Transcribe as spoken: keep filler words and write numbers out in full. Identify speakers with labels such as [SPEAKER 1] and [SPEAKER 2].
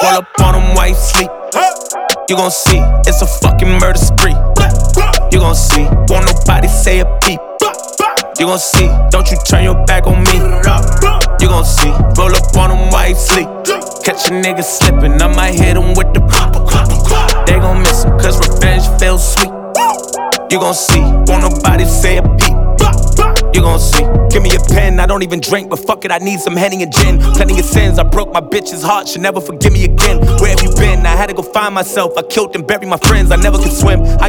[SPEAKER 1] Roll up on them while you sleep. You gon' see, it's a fucking murder spree. You gon' see, won't nobody say a peep. You gon' see, don't you turn your back on me. You gon' see, roll up on them while you sleep. Catch a nigga slippin', I might hit him with the pop. They gon' miss him, cause revenge feels sweet. You gon' see, won't nobody say a peep. You gon' see, give me a pen, I don't even drink, but fuck it, I need some Henny and gin. Plenty of sins, I broke my bitch's heart, she'll never forgive me again. Where have you been? I had to go find myself, I killed and buried my friends, I never could swim. I